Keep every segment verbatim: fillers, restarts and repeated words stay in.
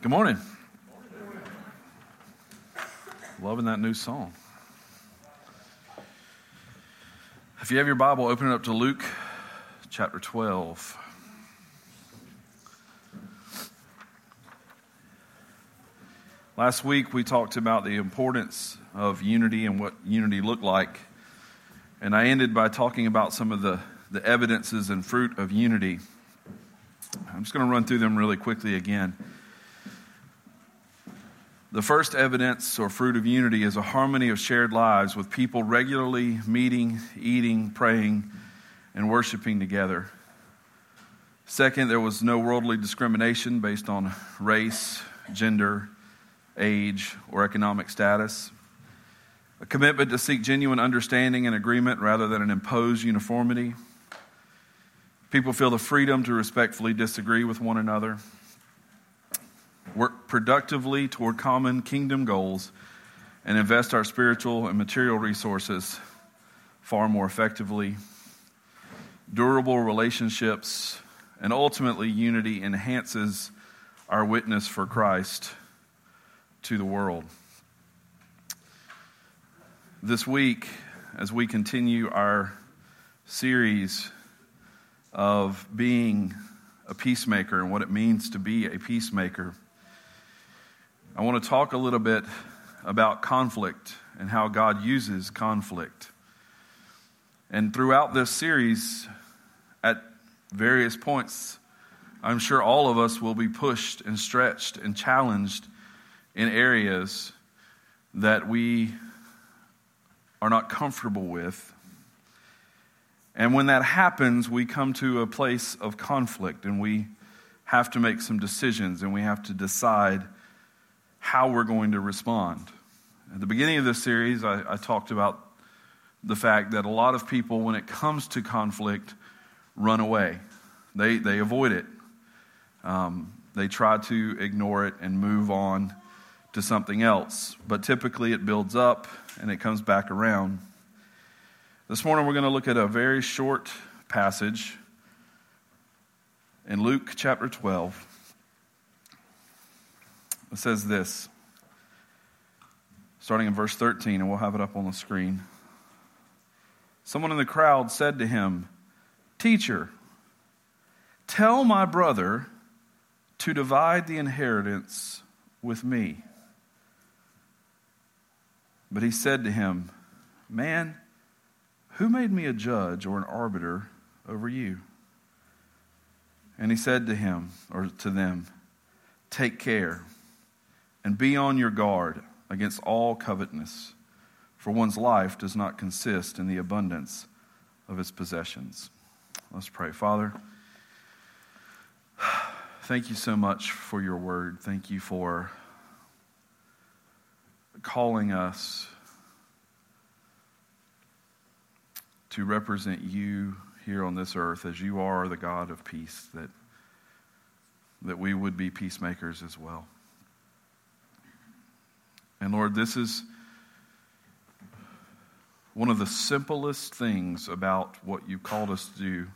Good morning. Loving that new song. If you have your Bible, open it up to Luke chapter twelve. Last week we talked about the importance of unity and what unity looked like. And I ended by talking about some of the, the evidences and fruit of unity. I'm just going to run through them really quickly again. The first evidence or fruit of unity is a harmony of shared lives with people regularly meeting, eating, praying, and worshiping together. Second, there was no worldly discrimination based on race, gender, age, or economic status. A commitment to seek genuine understanding and agreement rather than an imposed uniformity. People feel the freedom to respectfully disagree with one another. Work productively toward common kingdom goals, and invest our spiritual and material resources far more effectively. Durable relationships, and ultimately unity enhances our witness for Christ to the world. This week, as we continue our series of being a peacemaker and what it means to be a peacemaker, I want to talk a little bit about conflict and how God uses conflict. And throughout this series, at various points, I'm sure all of us will be pushed and stretched and challenged in areas that we are not comfortable with. And when that happens, we come to a place of conflict and we have to make some decisions and we have to decide how we're going to respond. At the beginning of this series, I, I talked about the fact that a lot of people, when it comes to conflict, run away. They they avoid it. Um, they try to ignore it and move on to something else. But typically it builds up and it comes back around. This morning we're going to look at a very short passage in Luke chapter twelve. It says this, starting in verse thirteen, and we'll have it up on the screen. Someone in the crowd said to him, "Teacher, tell my brother to divide the inheritance with me." But he said to him, "Man, who made me a judge or an arbiter over you?" And he said to him, or to them, "Take care and be on your guard against all covetousness, for one's life does not consist in the abundance of its possessions." Let's pray. Father, thank you so much for your word. Thank you for calling us to represent you here on this earth as you are the God of peace, that, that we would be peacemakers as well. And Lord, this is one of the simplest things about what you called us to do,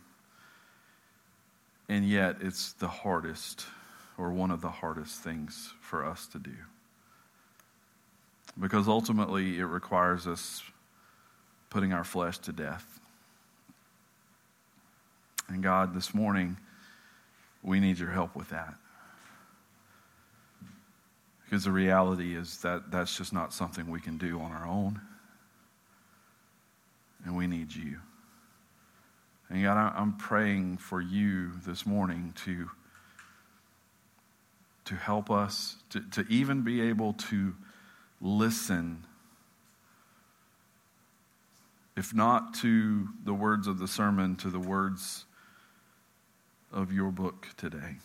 and yet it's the hardest, or one of the hardest things for us to do. Because ultimately it requires us putting our flesh to death. And God, this morning, we need your help with that. Because the reality is that that's just not something we can do on our own. And we need you. And God, I'm praying for you this morning to, to help us, to, to even be able to listen, if not to the words of the sermon, to the words of your book today.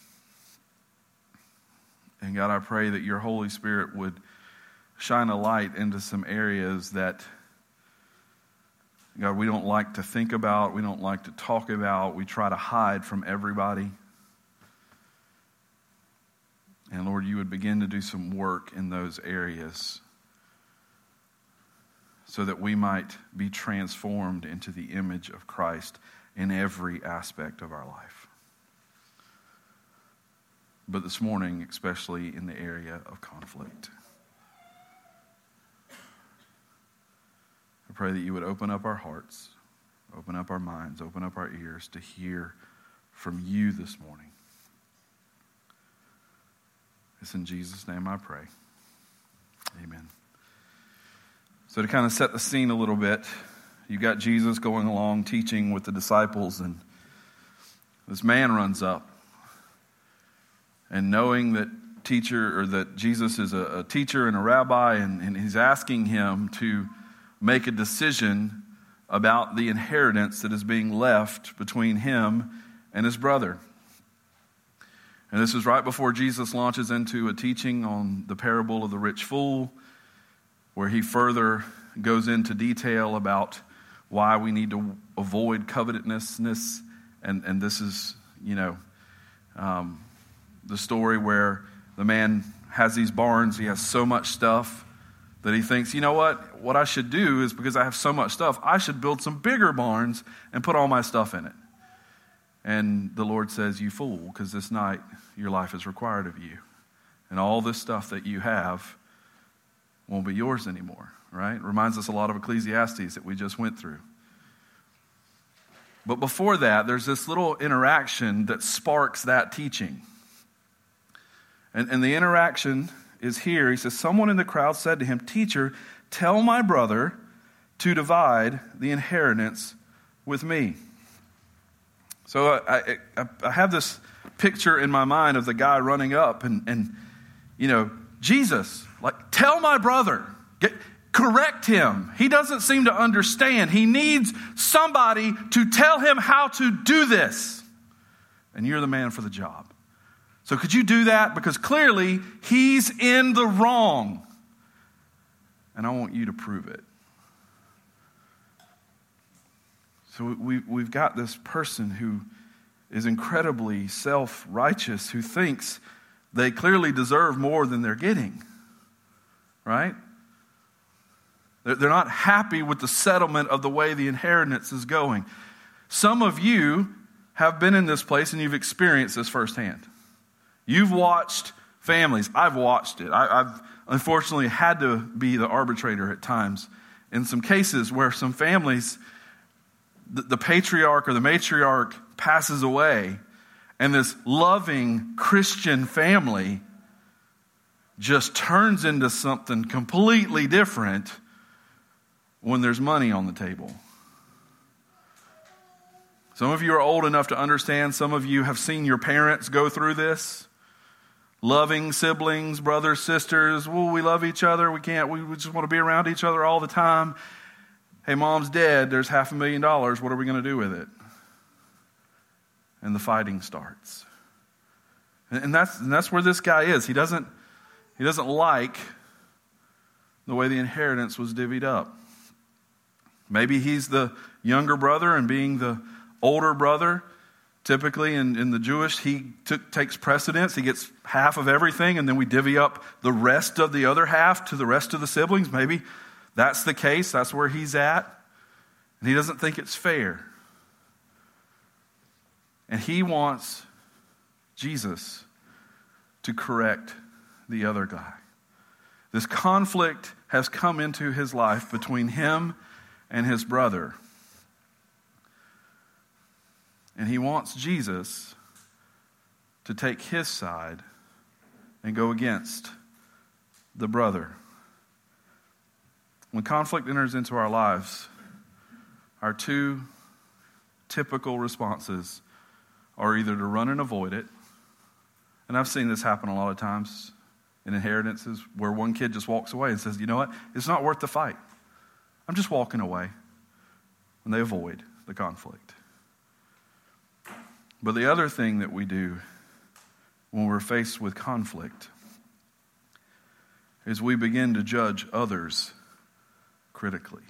And God, I pray that your Holy Spirit would shine a light into some areas that, God, we don't like to think about, we don't like to talk about, we try to hide from everybody. And Lord, you would begin to do some work in those areas so that we might be transformed into the image of Christ in every aspect of our life. but this morning, especially in the area of conflict. I pray that you would open up our hearts, open up our minds, open up our ears to hear from you this morning. It's in Jesus' name I pray. Amen. So to kind of set the scene a little bit, you got Jesus going along teaching with the disciples, and this man runs up. And knowing that teacher or that Jesus is a, a teacher and a rabbi, and, and he's asking him to make a decision about the inheritance that is being left between him and his brother. And this is right before Jesus launches into a teaching on the parable of the rich fool, where he further goes into detail about why we need to avoid covetousness. And, and this is, you know, um, the story where the man has these barns, he has so much stuff that he thinks, you know what, what I should do is, because I have so much stuff, I should build some bigger barns and put all my stuff in it. And the Lord says, you fool, because this night your life is required of you. And all this stuff that you have won't be yours anymore, right? It reminds us a lot of Ecclesiastes that we just went through. But before that, there's this little interaction that sparks that teaching. And, and the interaction is here. He says, someone in the crowd said to him, "Teacher, tell my brother to divide the inheritance with me." So I, I, I have this picture in my mind of the guy running up and, and you know, Jesus, like, tell my brother, get, correct him. He doesn't seem to understand. He needs somebody to tell him how to do this. And you're the man for the job. So could you do that? Because clearly he's in the wrong. And I want you to prove it. So we, we've got this person who is incredibly self-righteous, who thinks they clearly deserve more than they're getting. Right? They're not happy with the settlement of the way the inheritance is going. Some of you have been in this place and you've experienced this firsthand. You've watched families. I've watched it. I, I've unfortunately had to be the arbitrator at times in some cases where some families, the, the patriarch or the matriarch passes away, and this loving Christian family just turns into something completely different when there's money on the table. Some of you are old enough to understand. Some of you have seen your parents go through this. Loving siblings, brothers, sisters. Well, we love each other. We can't, we just want to be around each other all the time. Hey, mom's dead. There's half a million dollars. What are we going to do with it? And the fighting starts. And that's, and that's where this guy is. He doesn't, he doesn't like the way the inheritance was divvied up. Maybe he's the younger brother, and being the older brother, typically in, in the Jewish, he took, takes precedence. He gets half of everything, and then we divvy up the rest of the other half to the rest of the siblings. Maybe that's the case. That's where he's at. And he doesn't think it's fair. And he wants Jesus to correct the other guy. This conflict has come into his life between him and his brother. And he wants Jesus to take his side and go against the brother. When conflict enters into our lives, our two typical responses are either to run and avoid it. And I've seen this happen a lot of times in inheritances, where one kid just walks away and says, you know what, it's not worth the fight. I'm just walking away. And they avoid the conflict. But the other thing that we do when we're faced with conflict is we begin to judge others critically.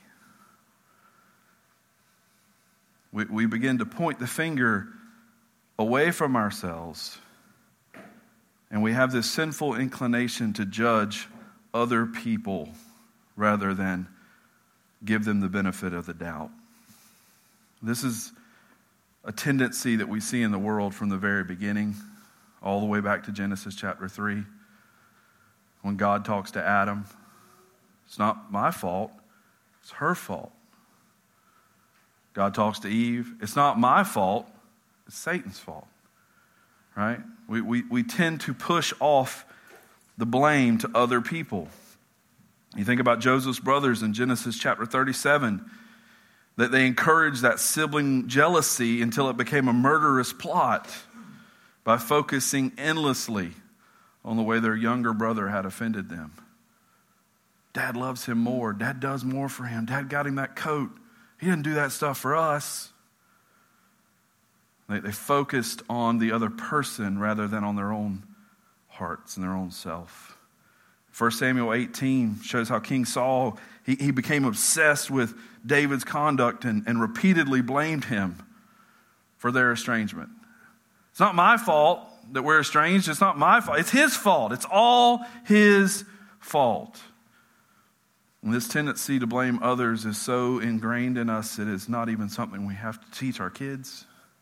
We, we begin to point the finger away from ourselves, and we have this sinful inclination to judge other people rather than give them the benefit of the doubt. This is a tendency that we see in the world from the very beginning. all the way back to Genesis chapter three. When God talks to Adam, it's not my fault, it's her fault. God talks to Eve, it's not my fault, it's Satan's fault. Right? We, we, we tend to push off the blame to other people. You think about Joseph's brothers in Genesis chapter thirty-seven, that they encouraged that sibling jealousy until it became a murderous plot by focusing endlessly on the way their younger brother had offended them. Dad loves him more. Dad does more for him. Dad got him that coat. He didn't do that stuff for us. They, they focused on the other person rather than on their own hearts and their own self. First Samuel eighteen shows how King Saul, he, he became obsessed with David's conduct and, and repeatedly blamed him for their estrangement. It's not my fault that we're estranged. It's not my fault. It's his fault. It's all his fault. And this tendency to blame others is so ingrained in us, it is not even something we have to teach our kids.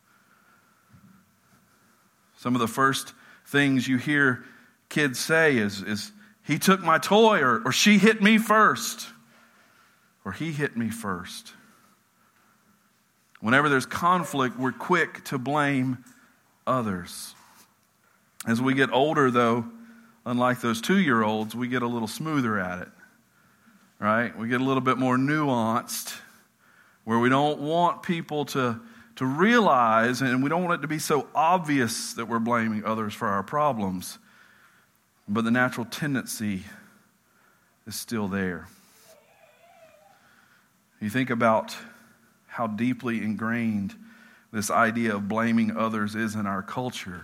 Some of the first things you hear kids say is, is he took my toy, or, or she hit me first, or he hit me first. Whenever there's conflict, we're quick to blame others. As we get older, though, unlike those two-year-olds, we get a little smoother at it, right? We get a little bit more nuanced, where we don't want people to, to realize, and we don't want it to be so obvious that we're blaming others for our problems, but the natural tendency is still there. You think about how deeply ingrained this idea of blaming others is in our culture.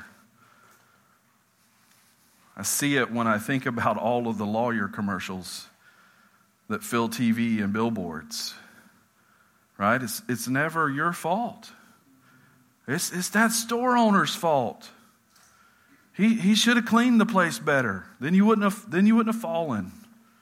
I see it when I think about all of the lawyer commercials that fill T V and billboards. Right? It's it's never your fault. It's it's that store owner's fault. He he should have cleaned the place better. Then you wouldn't have then you wouldn't have fallen.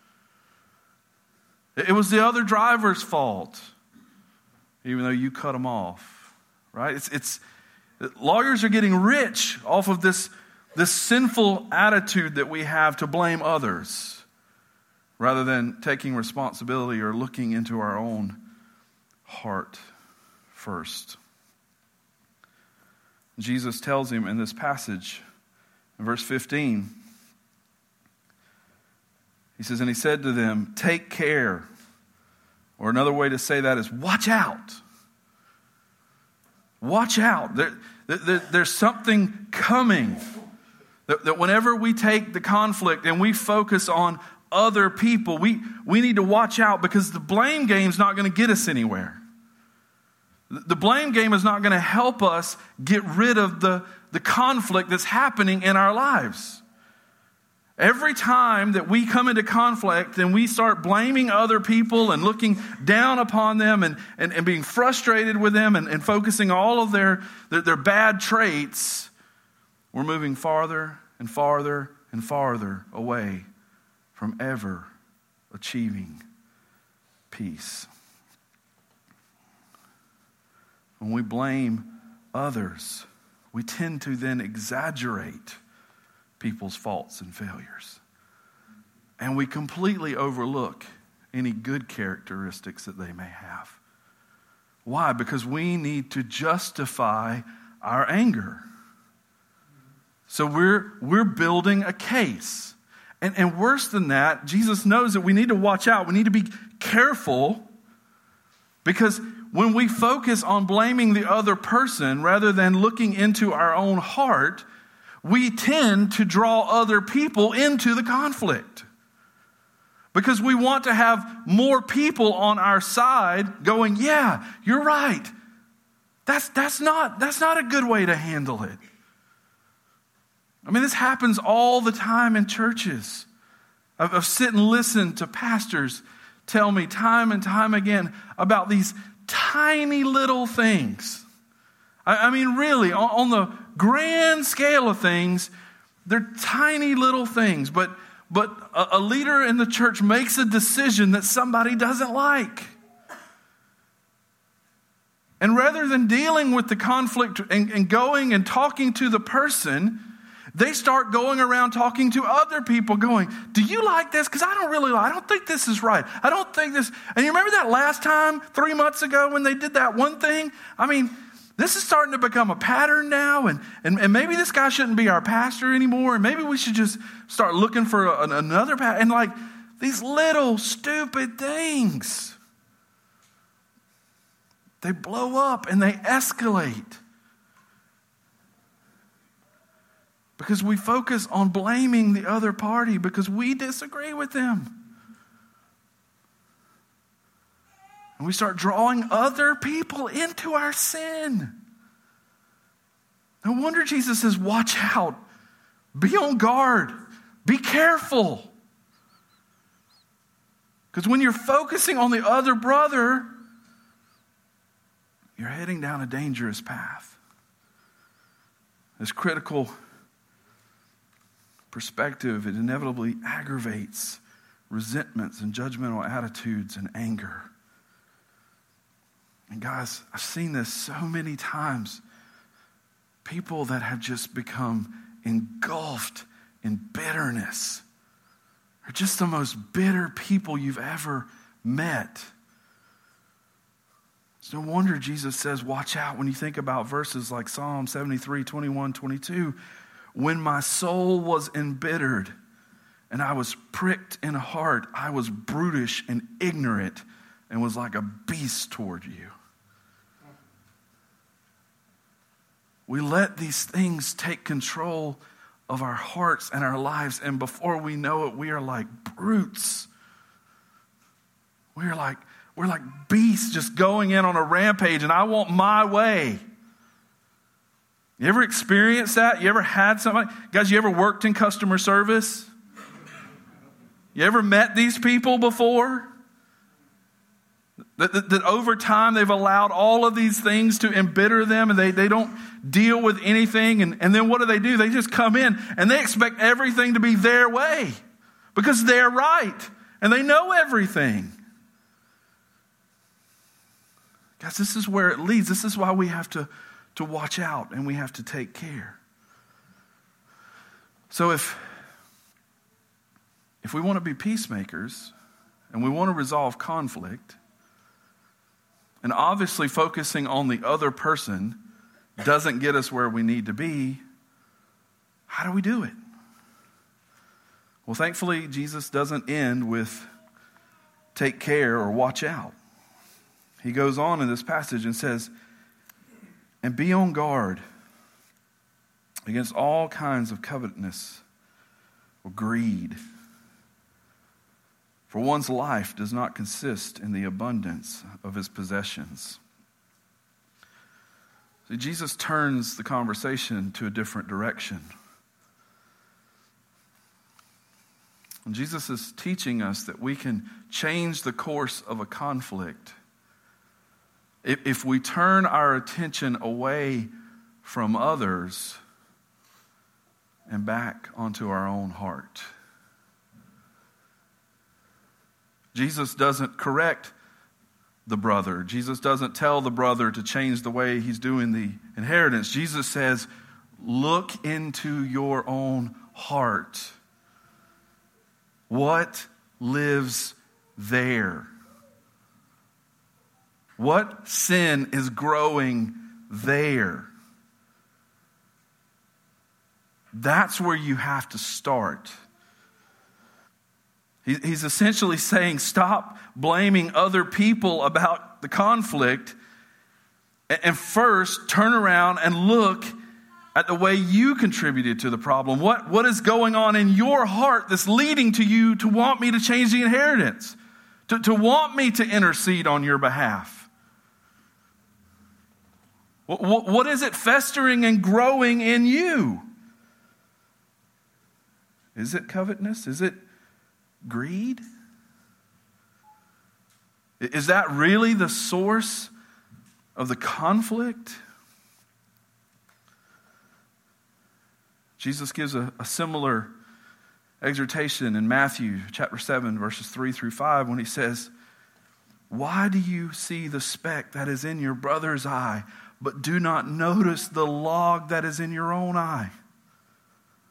It was the other driver's fault, even though you cut him off. Right? It's it's lawyers are getting rich off of this this sinful attitude that we have to blame others, rather than taking responsibility or looking into our own heart first. Jesus tells him in this passage, in verse fifteen, he says, and he said to them, take care. Or another way to say that is, watch out. Watch out. There, there, there's something coming. That, that whenever we take the conflict and we focus on other people, we, we need to watch out, because the blame game is not going to get us anywhere. The blame game is not going to help us get rid of the, the conflict that's happening in our lives. Every time that we come into conflict and we start blaming other people and looking down upon them and, and, and being frustrated with them and, and focusing all of their, their, their bad traits, we're moving farther and farther and farther away from ever achieving peace. When we blame others, we tend to then exaggerate people's faults and failures. And we completely overlook any good characteristics that they may have. Why? Because we need to justify our anger. So we're we're building a case. And, and worse than that, Jesus knows that we need to watch out. We need to be careful, because when we focus on blaming the other person rather than looking into our own heart, we tend to draw other people into the conflict. Because we want to have more people on our side going, yeah, you're right. That's, that's, not, that's not a good way to handle it. I mean, this happens all the time in churches. I've, I've sit and listened to pastors tell me time and time again about these tiny little things. I, I mean, really, on, on the grand scale of things, they're tiny little things. But, but a, a leader in the church makes a decision that somebody doesn't like. And rather than dealing with the conflict and, and going and talking to the person, They start going around talking to other people going, do you like this? Because I don't really like, I don't think this is right. I don't think this. And you remember that last time, three months ago, when they did that one thing? I mean, this is starting to become a pattern now. And, and, and maybe this guy shouldn't be our pastor anymore. And maybe we should just start looking for a, another pastor. And like these little stupid things, they blow up and they escalate. Because we focus on blaming the other party because we disagree with them. And we start drawing other people into our sin. No wonder Jesus says, watch out. Be on guard. Be careful. Because when you're focusing on the other brother, you're heading down a dangerous path. This critical perspective, it inevitably aggravates resentments and judgmental attitudes and anger. And guys, I've seen this so many times. People that have just become engulfed in bitterness are just the most bitter people you've ever met. It's no wonder Jesus says, watch out when you think about verses like Psalm seventy-three, twenty-one, twenty-two. When my soul was embittered and I was pricked in heart, I was brutish and ignorant and was like a beast toward you. We let these things take control of our hearts and our lives, and before we know it, we are like brutes. We're like, we're like beasts just going in on a rampage, and I want my way. You ever experienced that? You ever had somebody? Guys, you ever worked in customer service? You ever met these people before? That, that, that over time they've allowed all of these things to embitter them and they, they don't deal with anything. And, and then what do they do? They just come in and they expect everything to be their way because they're right and they know everything. Guys, this is where it leads. This is why we have to to watch out and we have to take care. So if, if we want to be peacemakers and we want to resolve conflict, and obviously focusing on the other person doesn't get us where we need to be, how do we do it? Well, thankfully, Jesus doesn't end with take care or watch out. He goes on in this passage and says, and be on guard against all kinds of covetousness or greed. For one's life does not consist in the abundance of his possessions. See, Jesus turns the conversation to a different direction. And Jesus is teaching us that we can change the course of a conflict if we turn our attention away from others and back onto our own heart. Jesus doesn't correct the brother. Jesus doesn't tell the brother to change the way he's doing the inheritance. Jesus says, look into your own heart. What lives there? What sin is growing there? That's where you have to start. He's essentially saying, stop blaming other people about the conflict and first turn around and look at the way you contributed to the problem. What, what is going on in your heart that's leading to you to want me to change the inheritance, to, to want me to intercede on your behalf? What, what is it festering and growing in you? Is it covetousness? Is it greed? Is that really the source of the conflict? Jesus gives a, a similar exhortation in Matthew chapter seven, verses three through five, when he says, why do you see the speck that is in your brother's eye, but do not notice the log that is in your own eye?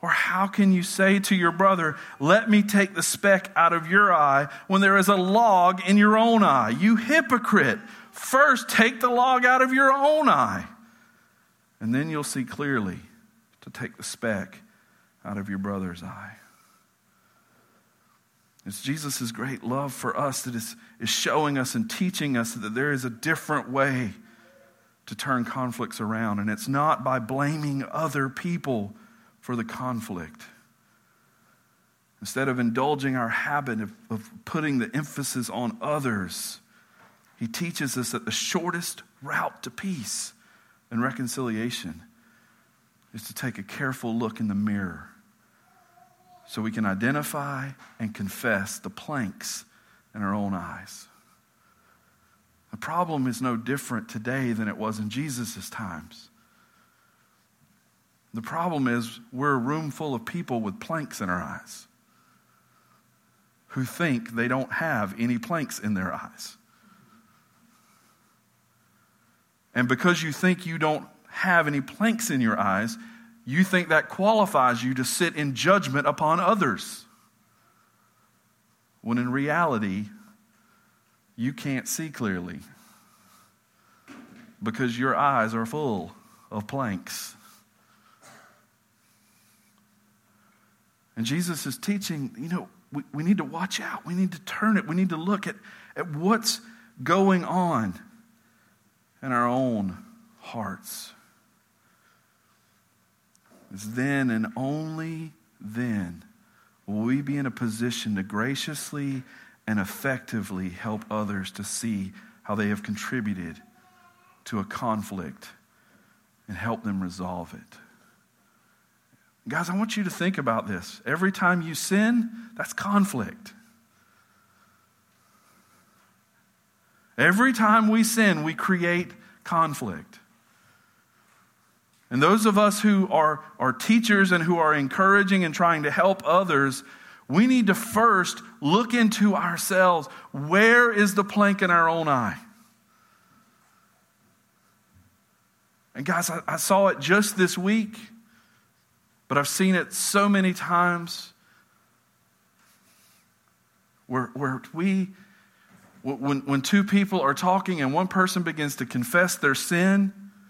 Or how can you say to your brother, let me take the speck out of your eye when there is a log in your own eye? You hypocrite. First, take the log out of your own eye, and then you'll see clearly to take the speck out of your brother's eye. It's Jesus' great love for us that is, is showing us and teaching us that there is a different way to turn conflicts around. And it's not by blaming other people for the conflict. Instead of indulging our habit of, of putting the emphasis on others, he teaches us that the shortest route to peace and reconciliation is to take a careful look in the mirror so we can identify and confess the planks in our own eyes. The problem is no different today than it was in Jesus' times. The problem is we're a room full of people with planks in our eyes who think they don't have any planks in their eyes. And because you think you don't have any planks in your eyes, you think that qualifies you to sit in judgment upon others. When in reality, you can't see clearly because your eyes are full of planks. And Jesus is teaching, you know, we, we need to watch out. We need to turn it. We need to look at, at what's going on in our own hearts. It's then and only then will we be in a position to graciously and effectively help others to see how they have contributed to a conflict and help them resolve it. Guys, I want you to think about this. Every time you sin, that's conflict. Every time we sin, we create conflict. And those of us who are, are teachers and who are encouraging and trying to help others, we need to first look into ourselves. Where is the plank in our own eye? And guys, I, I saw it just this week. But I've seen it so many times where, where we, when, when two people are talking and one person begins to confess their sin,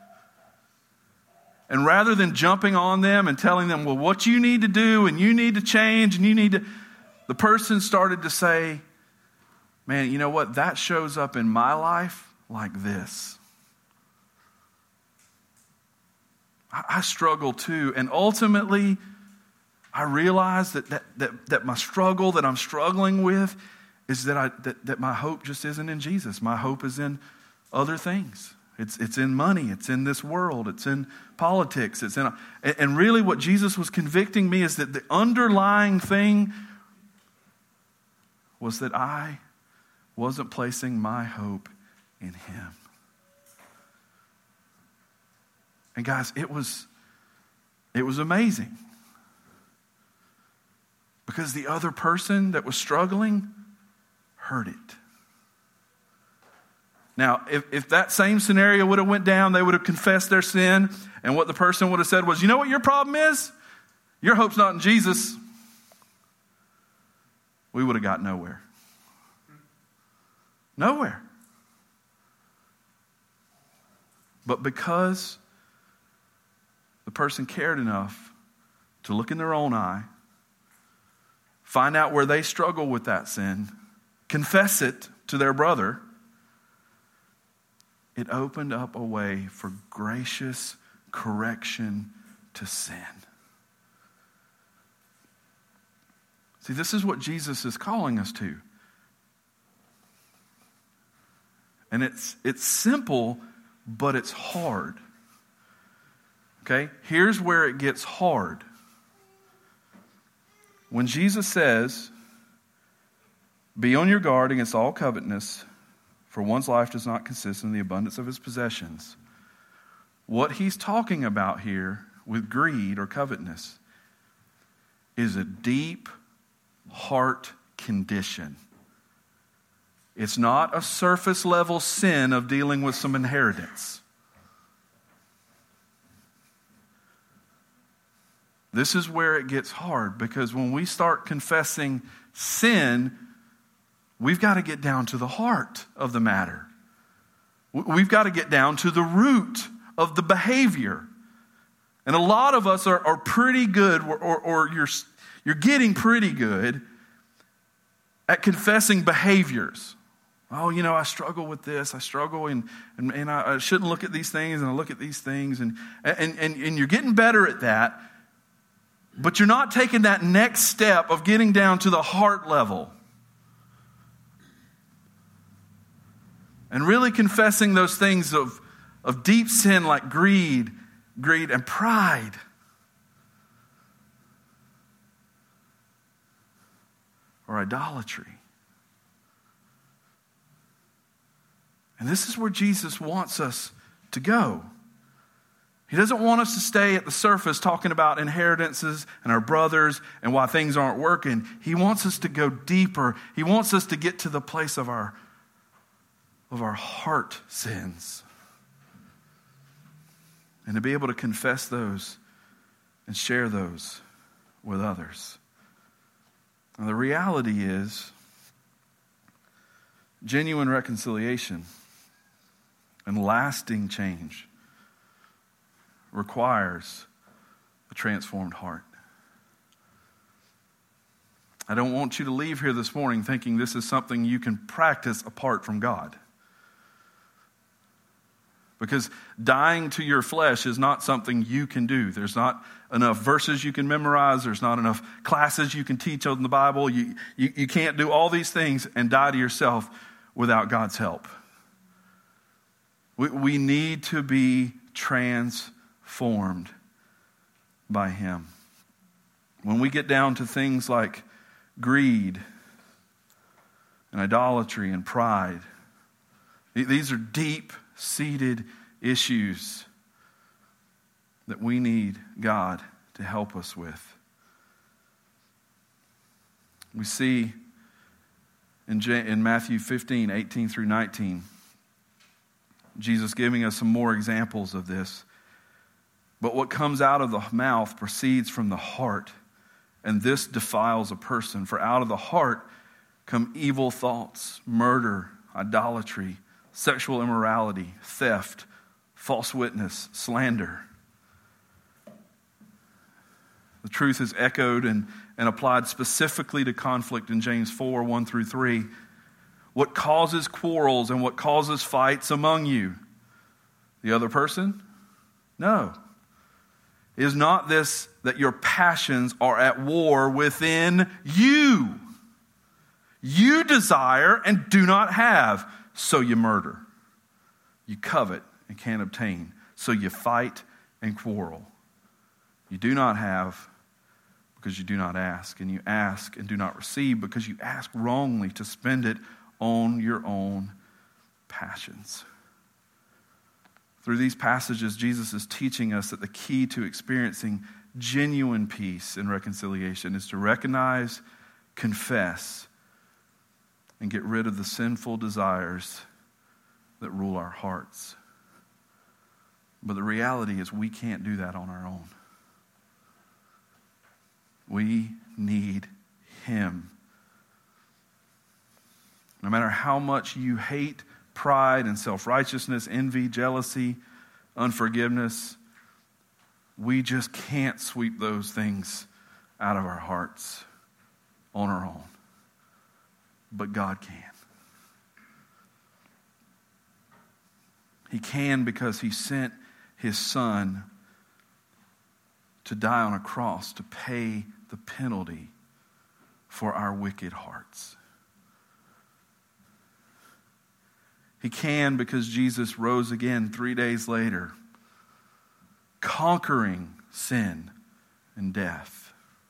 and rather than jumping on them and telling them, well, what you need to do and you need to change and you need to, the person started to say, man, you know what? That shows up in my life like this. I struggle too. And ultimately, I realize that, that, that, that my struggle that I'm struggling with is that, I, that, that my hope just isn't in Jesus. My hope is in other things. It's, it's in money. It's in this world. It's in politics. It's in, and really what Jesus was convicting me is that the underlying thing was that I wasn't placing my hope in Him. And guys, it was, it was amazing. Because the other person that was struggling heard it. Now, if, if that same scenario would have went down, they would have confessed their sin, and what the person would have said was, you know what your problem is? Your hope's not in Jesus. We would have got nowhere. Nowhere. But because the person cared enough to look in their own eye, find out where they struggle with that sin, confess it to their brother, it opened up a way for gracious correction to sin. See, this is what Jesus is calling us to. And it's it's simple, but it's hard. Okay, here's where it gets hard. When Jesus says, be on your guard against all covetousness, for one's life does not consist in the abundance of his possessions. What he's talking about here with greed or covetousness is a deep heart condition. It's not a surface level sin of dealing with some inheritance. This is where it gets hard, because when we start confessing sin, we've got to get down to the heart of the matter. We've got to get down to the root of the behavior. And a lot of us are, are pretty good, or, or, or you're, you're getting pretty good at confessing behaviors. Oh, you know, I struggle with this. I struggle, and, and, and I, I shouldn't look at these things, and I look at these things. And, and, and, and you're getting better at that, but you're not taking that next step of getting down to the heart level. And really confessing those things of, of deep sin like greed, greed and pride. Or idolatry. And this is where Jesus wants us to go. He doesn't want us to stay at the surface talking about inheritances and our brothers and why things aren't working. He wants us to go deeper. He wants us to get to the place of our, of our heart sins. And to be able to confess those and share those with others. And the reality is, genuine reconciliation and lasting change requires a transformed heart. I don't want you to leave here this morning thinking this is something you can practice apart from God. Because dying to your flesh is not something you can do. There's not enough verses you can memorize. There's not enough classes you can teach on the Bible. You, you, you can't do all these things and die to yourself without God's help. We, we need to be transformed by Him. When we get down to things like greed and idolatry and pride, these are deep-seated issues that we need God to help us with. We see in, J- in Matthew fifteen, eighteen through nineteen, Jesus giving us some more examples of this. But what comes out of the mouth proceeds from the heart, and this defiles a person. For out of the heart come evil thoughts, murder, idolatry, sexual immorality, theft, false witness, slander. The truth is echoed and, and applied specifically to conflict in James four, one through three. What causes quarrels and what causes fights among you? The other person? No. Is not this that your passions are at war within you? You desire and do not have, so you murder. You covet and can't obtain, so you fight and quarrel. You do not have because you do not ask, and you ask and do not receive because you ask wrongly to spend it on your own passions. Through these passages, Jesus is teaching us that the key to experiencing genuine peace and reconciliation is to recognize, confess, and get rid of the sinful desires that rule our hearts. But the reality is we can't do that on our own. We need Him. No matter how much you hate pride and self-righteousness, envy, jealousy, unforgiveness, we just can't sweep those things out of our hearts on our own. But God can. He can because He sent His Son to die on a cross to pay the penalty for our wicked hearts. He can because Jesus rose again three days later, conquering sin and death.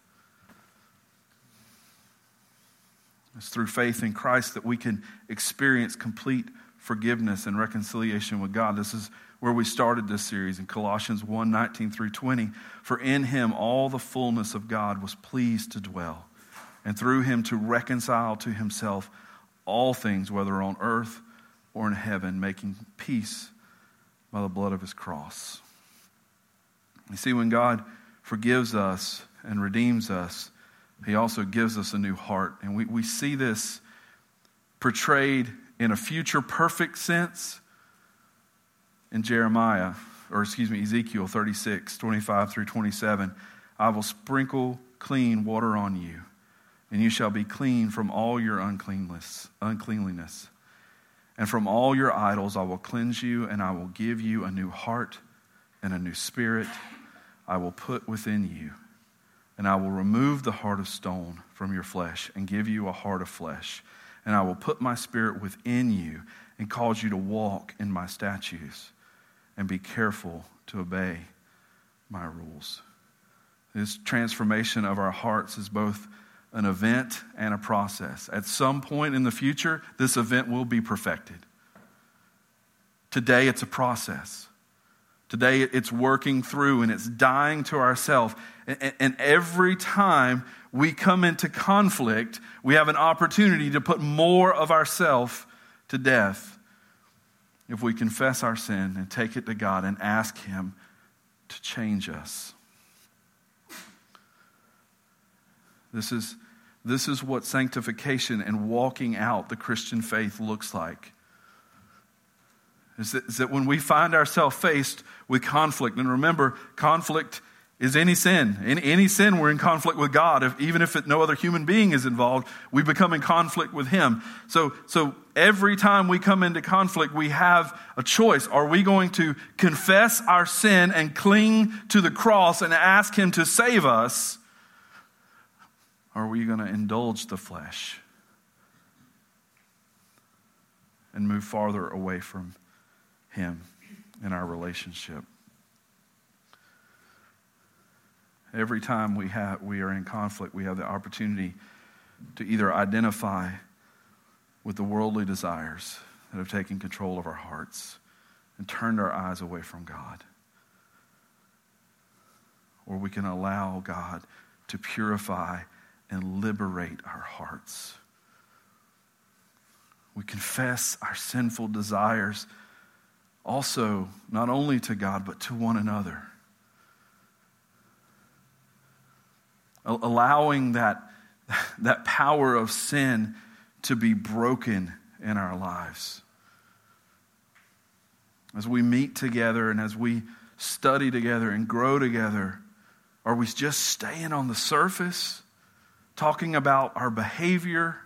It's through faith in Christ that we can experience complete forgiveness and reconciliation with God. This is where we started this series in Colossians one, nineteen through twenty. For in Him all the fullness of God was pleased to dwell, and through Him to reconcile to Himself all things, whether on earth or in heaven, making peace by the blood of His cross. You see, when God forgives us and redeems us, he also gives us a new heart. And we, we see this portrayed in a future perfect sense in Jeremiah, or excuse me, Ezekiel thirty-six, twenty-five through twenty-seven. I will sprinkle clean water on you, and you shall be clean from all your uncleanness, uncleanliness. And from all your idols I will cleanse you, and I will give you a new heart and a new spirit I will put within you. And I will remove the heart of stone from your flesh and give you a heart of flesh. And I will put my spirit within you and cause you to walk in my statutes and be careful to obey my rules. This transformation of our hearts is both an event and a process. At some point in the future, this event will be perfected. Today, it's a process. Today, it's working through and it's dying to ourselves. And every time we come into conflict, we have an opportunity to put more of ourselves to death if we confess our sin and take it to God and ask Him to change us. This is, this is what sanctification and walking out the Christian faith looks like. Is that, is that when we find ourselves faced with conflict, and remember, conflict is any sin. In any sin, we're in conflict with God. If, even if it, no other human being is involved, we become in conflict with Him. So, so every time we come into conflict, we have a choice. Are we going to confess our sin and cling to the cross and ask Him to save us? Or are we going to indulge the flesh and move farther away from Him in our relationship? Every time we have we are in conflict, we have the opportunity to either identify with the worldly desires that have taken control of our hearts and turned our eyes away from God, or we can allow God to purify and liberate our hearts. We confess our sinful desires also not only to God but to one another. Allowing that, that power of sin to be broken in our lives. As we meet together and as we study together and grow together, are we just staying on the surface, talking about our behavior?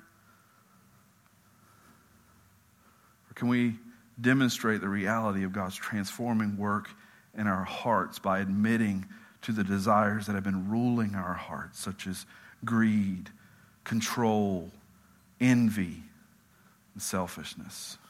Or can we demonstrate the reality of God's transforming work in our hearts by admitting to the desires that have been ruling our hearts, such as greed, control, envy, and selfishness?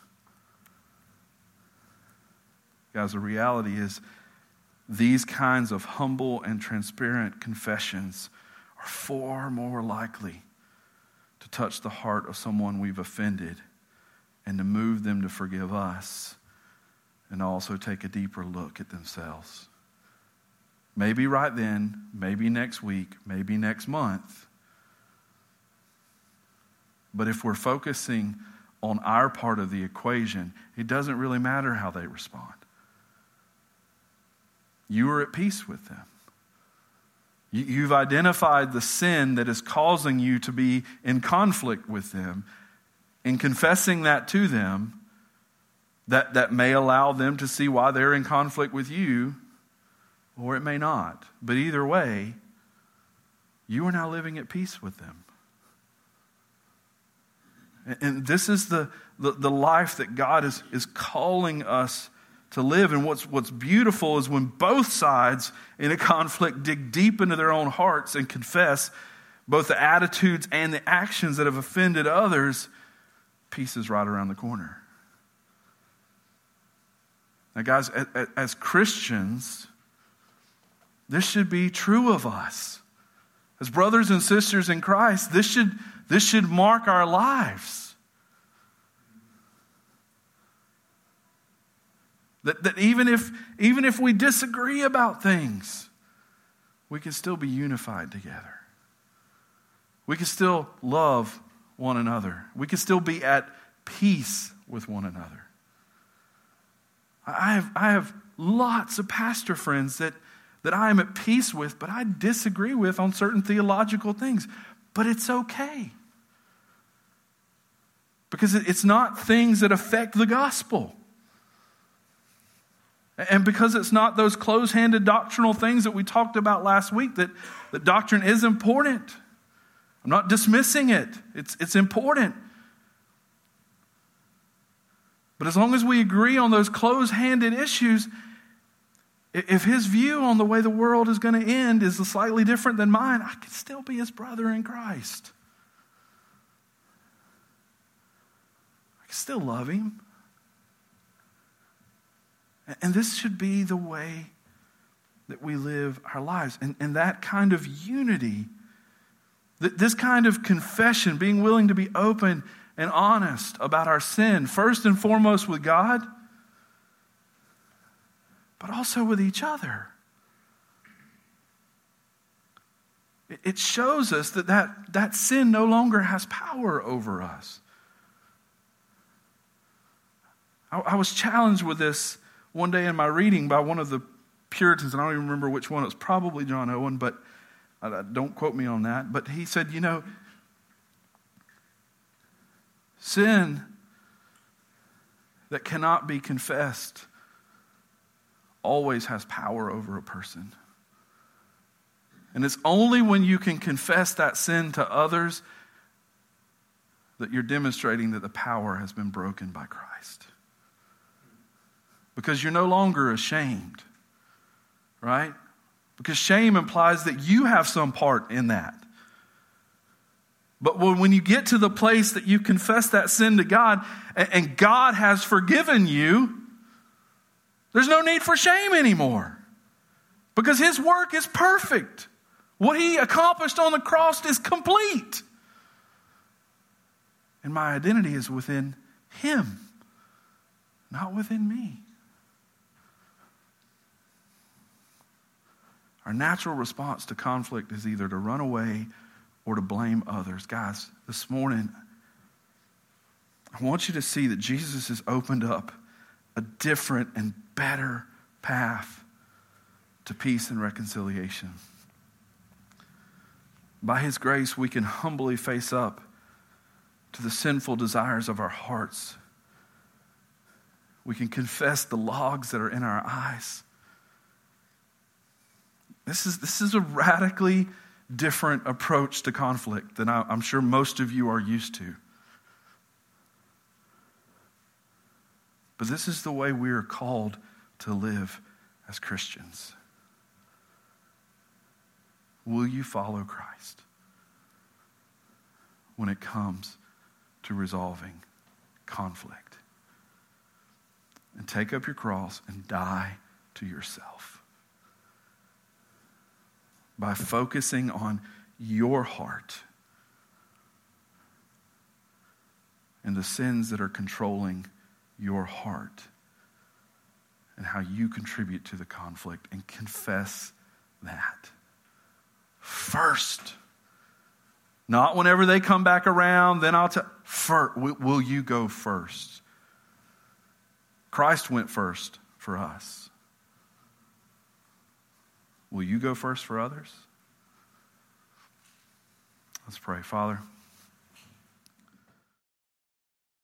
Guys, the reality is these kinds of humble and transparent confessions are far more likely to touch the heart of someone we've offended and to move them to forgive us and also take a deeper look at themselves. Maybe right then, maybe next week, maybe next month. But if we're focusing on our part of the equation, it doesn't really matter how they respond. You are at peace with them. You've identified the sin that is causing you to be in conflict with them. And confessing that to them, that, that may allow them to see why they're in conflict with you, or it may not. But either way, you are now living at peace with them. And this is the, the, the life that God is, is calling us to live. And what's, what's beautiful is when both sides in a conflict dig deep into their own hearts and confess both the attitudes and the actions that have offended others, peace is right around the corner. Now, guys, as, as Christians, this should be true of us. As brothers and sisters in Christ, this should, this should mark our lives. That, that even if, even if we disagree about things, we can still be unified together. We can still love one another. We can still be at peace with one another. I have, I have lots of pastor friends that, that I am at peace with, but I disagree with on certain theological things. But it's okay. Because it's not things that affect the gospel. And because it's not those close-handed doctrinal things that we talked about last week, that, that doctrine is important. I'm not dismissing it. It's, it's important. But as long as we agree on those close-handed issues, if his view on the way the world is going to end is slightly different than mine, I can still be his brother in Christ. I can still love him. And this should be the way that we live our lives. And, and that kind of unity, this kind of confession, being willing to be open and honest about our sin, first and foremost with God, but also with each other. It shows us that that, that sin no longer has power over us. I, I was challenged with this one day in my reading by one of the Puritans, and I don't even remember which one. It was probably John Owen, but uh, don't quote me on that. But he said, you know, sin that cannot be confessed always has power over a person. And it's only when you can confess that sin to others that you're demonstrating that the power has been broken by Christ. Because you're no longer ashamed, right? Because shame implies that you have some part in that. But when you get to the place that you confess that sin to God and God has forgiven you, there's no need for shame anymore. Because his work is perfect. What he accomplished on the cross is complete. And my identity is within him, not within me. Our natural response to conflict is either to run away or to blame others. Guys, this morning, I want you to see that Jesus has opened up a different and better path to peace and reconciliation. By his grace, we can humbly face up to the sinful desires of our hearts. We can confess the logs that are in our eyes. This is, this is a radically different approach to conflict than I, I'm sure most of you are used to. But this is the way we are called to live as Christians. Will you follow Christ when it comes to resolving conflict? And take up your cross and die to yourself. By focusing on your heart and the sins that are controlling your heart and how you contribute to the conflict, and confess that first. Not whenever they come back around, then I'll tell. First, will you go first? Christ went first for us. Will you go first for others? Let's pray. Father,